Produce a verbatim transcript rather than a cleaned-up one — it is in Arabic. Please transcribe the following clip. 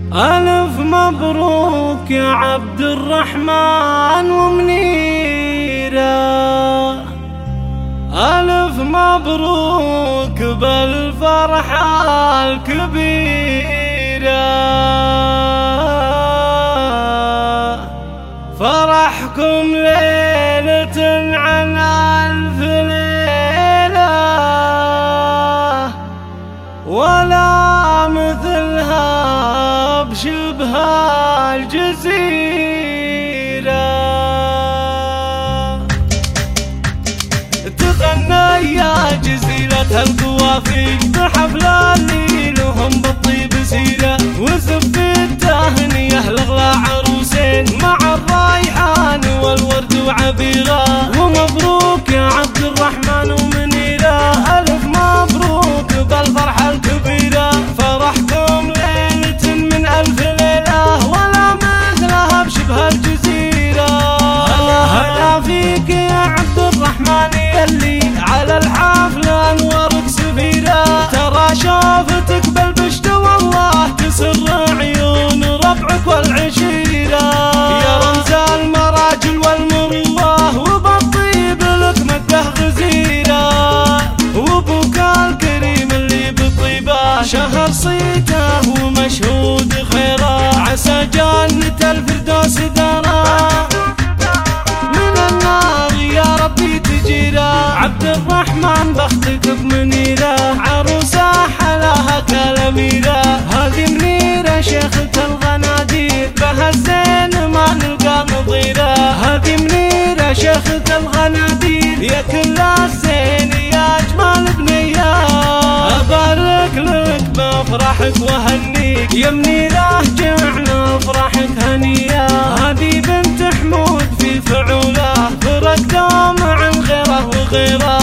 ألف مبروك يا عبد الرحمن ومنيرة، ألف مبروك بالفرحة الكبيرة. فرحكم ليلة عن ألف ليلة، ولا مثلها بشبه الجزيرة. تغنى يا جزيرة القوافي بحفل اللي لهم بالطيب سيرة، وزف التهنية لأغلى عروسين مع الريحان والورد وعبيرة. ومبروك يا عبد الرحمن ومنيرة، ألف مبروك بالفرحة الكبيرة. فرحكم ليلة من ألف ليلة، ولا مثلها بشبه الجزيرة. هلا فيك يا عبد الرحمن يلي على الحفل انورك سفيرة. ترى شوفتك بالبشت والله تسر عيون ربعك والعشيرة. يا رمز المراجل والمروة وبالطيب لك مده غزيرة. وابوك الكريم اللي بالطيبة شهر صيته ومشهود خيره. عسى جنة الفردوس داره من النار يا ربي تجيره. عبد الرحمن بختك بمنيرة، عروسة حلاها كالأميرة. هذه منيرة شيخة الغنادير، بها الزين ما نلقى نظيرة. هذه منيرة شيخة الغنادير، يا كل الزين يا أجمل بنية. أبارك لك بفرحك وهنيك يا منيرة، جمعنا فرحك هنية. هذه بنت حمود في فعوله، فرق دوم عن غيره وغيره.